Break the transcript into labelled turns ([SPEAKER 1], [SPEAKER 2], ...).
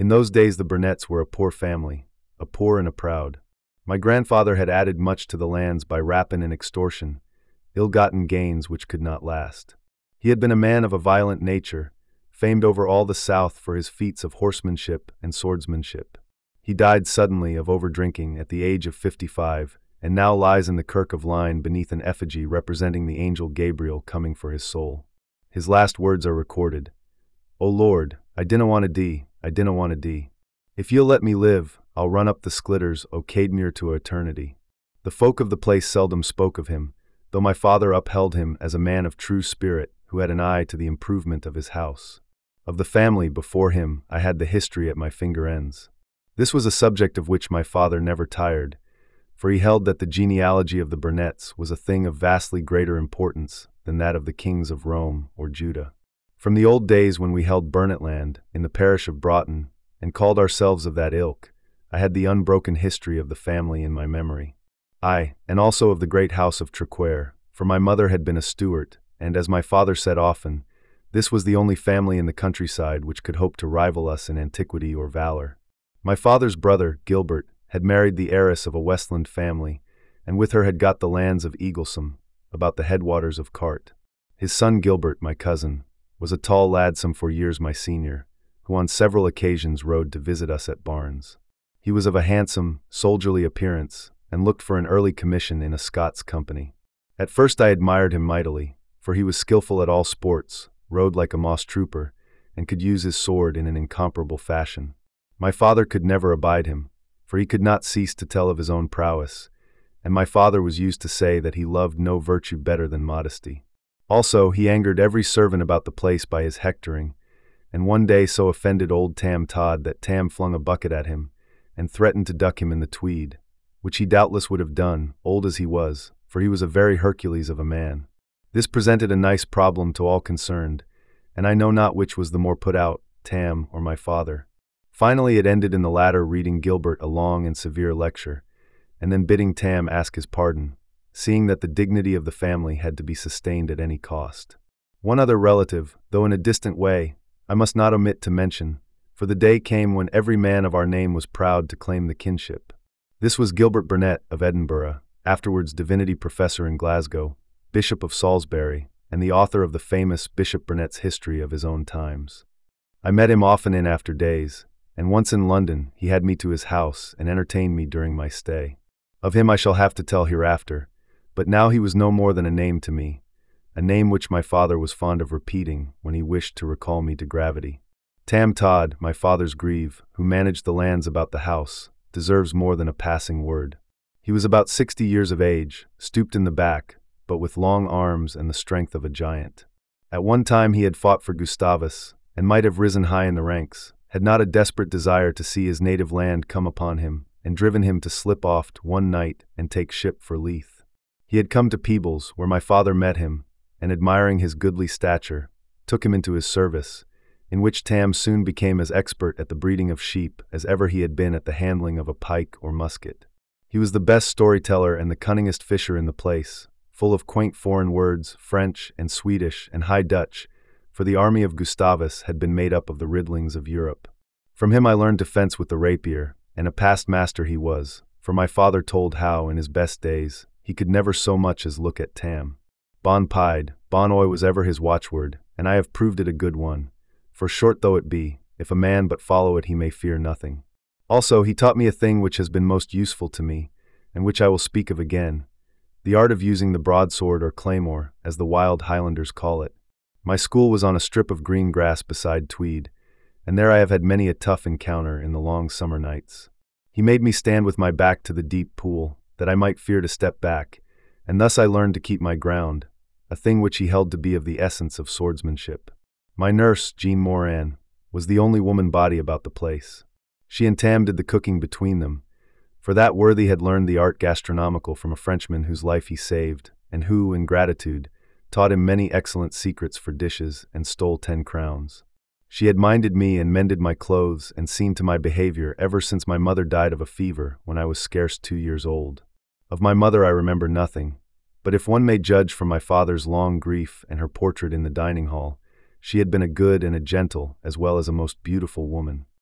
[SPEAKER 1] In those days the Burnetts were a poor family, a poor and a proud. My grandfather had added much to the lands by rapine and extortion, ill-gotten gains which could not last. He had been a man of a violent nature, famed over all the South for his feats of horsemanship and swordsmanship. He died suddenly of over-drinking at the age of 55, and now lies in the Kirk of Lyne beneath an effigy representing the angel Gabriel coming for his soul. His last words are recorded. "O Lord, I dinna want to dee, I dinna want to dee. If you'll let me live, I'll run up the Slidders o' Cademere to eternity." The folk of the place seldom spoke of him, though my father upheld him as a man of true spirit who had an eye to the improvement of his house. Of the family before him I had the history at my finger ends. This was a subject of which my father never tired, for he held that the genealogy of the Burnetts was a thing of vastly greater importance than that of the kings of Rome or Judah. From the old days when we held Burnetland in the parish of Broughton and called ourselves of that ilk, I had the unbroken history of the family in my memory. Aye, and also of the great house of Traquair, for my mother had been a Stuart, and as my father said often, this was the only family in the countryside which could hope to rival us in antiquity or valor. My father's brother, Gilbert, had married the heiress of a Westland family, and with her had got the lands of Eaglesome, about the headwaters of Cart. His son Gilbert, my cousin, was a tall lad some 4 years my senior, who on several occasions rode to visit us at Barnes. He was of a handsome, soldierly appearance, and looked for an early commission in a Scots company. At first I admired him mightily, for he was skillful at all sports, rode like a moss trooper, and could use his sword in an incomparable fashion. My father could never abide him, for he could not cease to tell of his own prowess, and my father was used to say that he loved no virtue better than modesty. Also, he angered every servant about the place by his hectoring, and one day so offended old Tam Todd that Tam flung a bucket at him, and threatened to duck him in the Tweed, which he doubtless would have done, old as he was, for he was a very Hercules of a man. This presented a nice problem to all concerned, and I know not which was the more put out, Tam or my father. Finally it ended in the latter reading Gilbert a long and severe lecture, and then bidding Tam ask his pardon, seeing that the dignity of the family had to be sustained at any cost. One other relative, though in a distant way, I must not omit to mention, for the day came when every man of our name was proud to claim the kinship. This was Gilbert Burnet of Edinburgh, afterwards divinity professor in Glasgow, Bishop of Salisbury, and the author of the famous Bishop Burnet's history of his own times. I met him often in after days, and once in London he had me to his house and entertained me during my stay. Of him I shall have to tell hereafter, but now he was no more than a name to me, a name which my father was fond of repeating when he wished to recall me to gravity. Tam Todd, my father's grieve, who managed the lands about the house, deserves more than a passing word. He was about 60 years of age, stooped in the back, but with long arms and the strength of a giant. At one time he had fought for Gustavus, and might have risen high in the ranks, had not a desperate desire to see his native land come upon him, and driven him to slip off one night and take ship for Leith. He had come to Peebles, where my father met him, and admiring his goodly stature, took him into his service, in which Tam soon became as expert at the breeding of sheep as ever he had been at the handling of a pike or musket. He was the best storyteller and the cunningest fisher in the place, full of quaint foreign words, French and Swedish and High Dutch, for the army of Gustavus had been made up of the riddlings of Europe. From him I learned defense with the rapier, and a past master he was, for my father told how, in his best days, he could never so much as look at Tam. Bon Pied, Bon Oy was ever his watchword, and I have proved it a good one, for short though it be, if a man but follow it he may fear nothing. Also he taught me a thing which has been most useful to me, and which I will speak of again, the art of using the broadsword or claymore, as the wild Highlanders call it. My school was on a strip of green grass beside Tweed, and there I have had many a tough encounter in the long summer nights. He made me stand with my back to the deep pool, that I might fear to step back, and thus I learned to keep my ground, a thing which he held to be of the essence of swordsmanship. My nurse, Jean Moran, was the only woman body about the place. She and Tam did the cooking between them, for that worthy had learned the art gastronomical from a Frenchman whose life he saved, and who, in gratitude, taught him many excellent secrets for dishes and stole 10 crowns. She had minded me and mended my clothes and seen to my behavior ever since my mother died of a fever when I was scarce 2 years old. Of my mother I remember nothing, but if one may judge from my father's long grief and her portrait in the dining hall, she had been a good and a gentle as well as a most beautiful woman.